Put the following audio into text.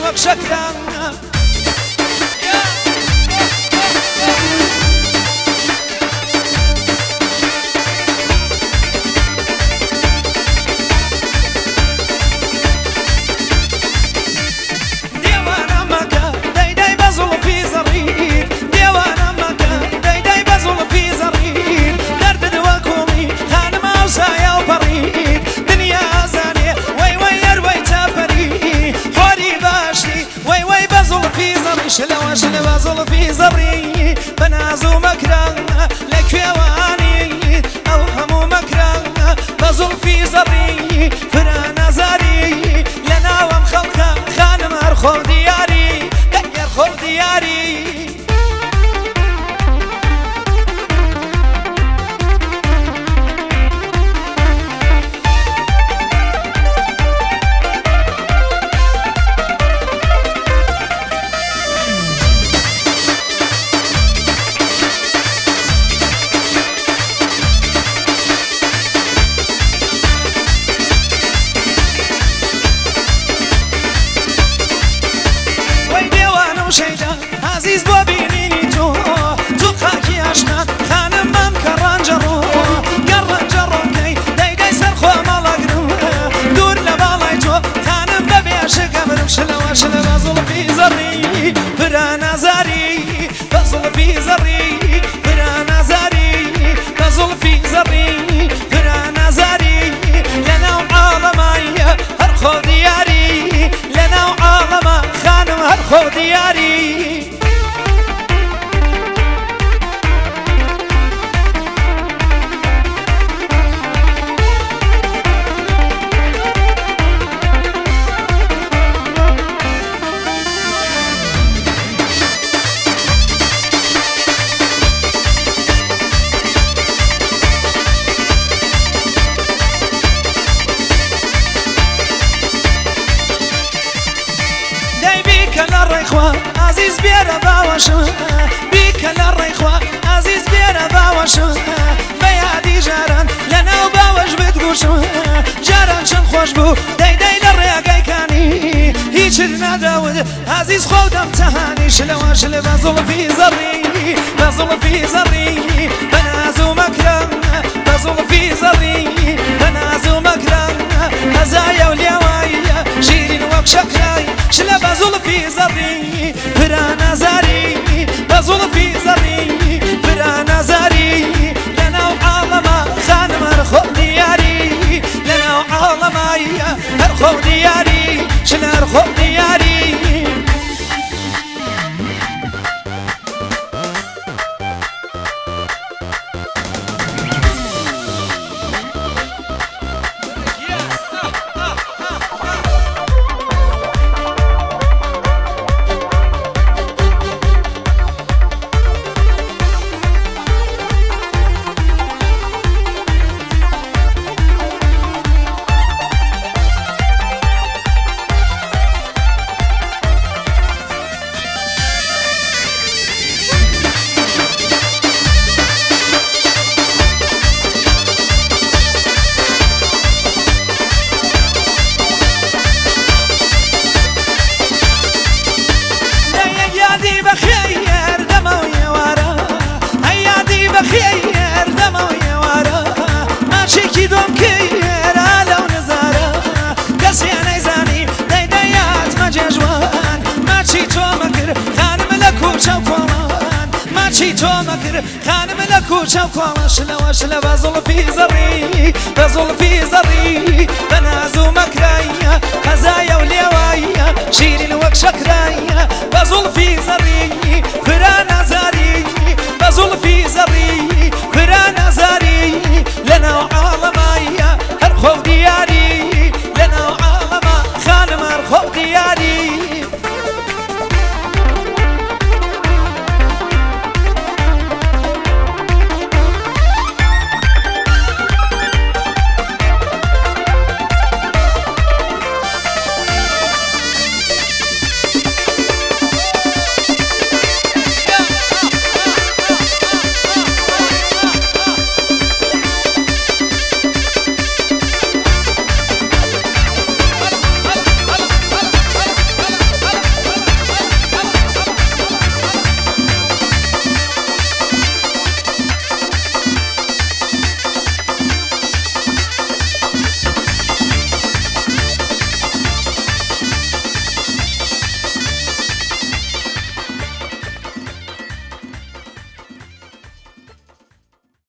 وەک شەکران شلوة شلوة زلفي زري بنازو مكران لكواني أو همو مكران بزلفي زري فرانا زاري لنا ومخلقا خانم أرخو دياري دقر خو دياري عزیز با بینینی تو خاکی اشنا خانم مام کرانجرو کرانجرو دی دی سر خو مالگرم دور لبالای تو خانم ببیش قبرم شلوه شلوه زلفی زری فرانا زری بزلفی زری فرانا زری بزلفی زری فرانا زری لنا عالمای هر خو دیاری لنا عالم خانم هر خو دیاری عزیز بیاره باوشو بیکل ریخوا عزیز بیاره باوشو بیادی جاران لناو باوش بتگوشو جاران چند خوش بو دی دی لریگای کانی هیچ نداود عزیز خودم تهانی شلوه شلوه بزلفی زری بزلفی زری بنازو مکرم بزلفی زری بنازو مکرم هزایا و لیوایی شیرین وک شکرای شلوه بزلفی زری فرانا زاري بزلفي زري فرانا زاري لنا وعالم خانم ارخو دياري لنا وعالم ارخو دياري شل ارخو دياري خانم لكوشة وكوالا شلوة شلوة بزلفي زري بزلفي زري بنازو مكرايا خزايا وليوايا شيرين وك شكرايا بزلفي زري فرانا زري بزلفي زري